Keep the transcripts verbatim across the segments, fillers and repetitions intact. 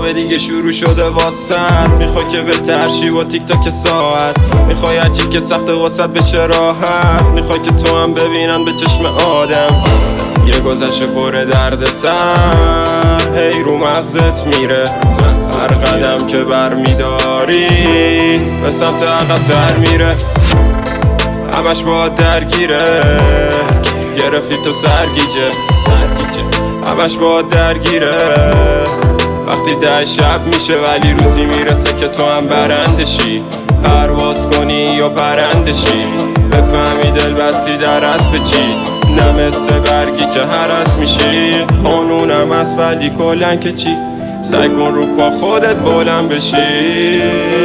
همه دیگه شروع شده واسط. میخوای که به ترشی و تیک تاک ساعت، میخوای هرچی که سخت واسط بشه راحت، میخوای که تو هم ببینن به چشم آدم یه گذشته پر درد سر هی رو مغزت میره. هر قدم که بر میداری به سمت عقب‌تر میره، همش با درگیره، گرفتی تو سرگیجه، همش با درگیره. وقتی ده شب میشه ولی روزی میرسه که تو هم برندشی، پرواز کنی یا پرندشی، بفهمی دل بستی در اسب چی، نه مثل برگی که هرس میشی. قانونم هست ولی کلن که چی، سعی کن رو پا خودت بلند بشی.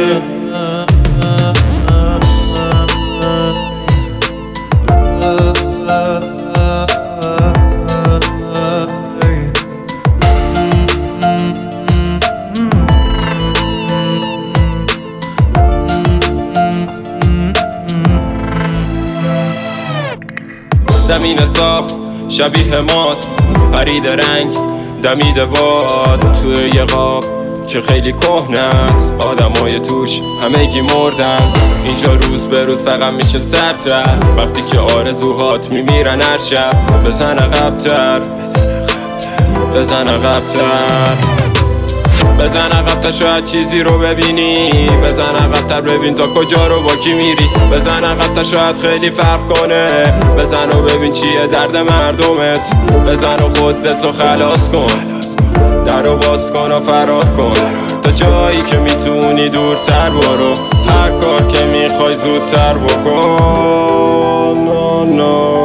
زمین صاف شبیه ماست، پرید رنگ دمیده باد توی یه قاب که خیلی کهنه است. آدمای توش همگی مردن، اینجا روز به روز فقط میشه سرتر. وقتی که آرزوهات میمیرن هر شب، بزن عقب‌تر، بزن عقب‌تر، بزن عقب‌تر شاید چیزی رو ببینی، بزن عقب‌تر ببین تا کجا رو با کی میری، بزن عقب‌تر شاید خیلی فرق کنه، بزن و ببین چیه درد مردمت، بزن و خودتو خلاص کن، درو باز کن و فرار کن تا جایی که میتونی دورتر برو، هر کار که میخوای زودتر بکن.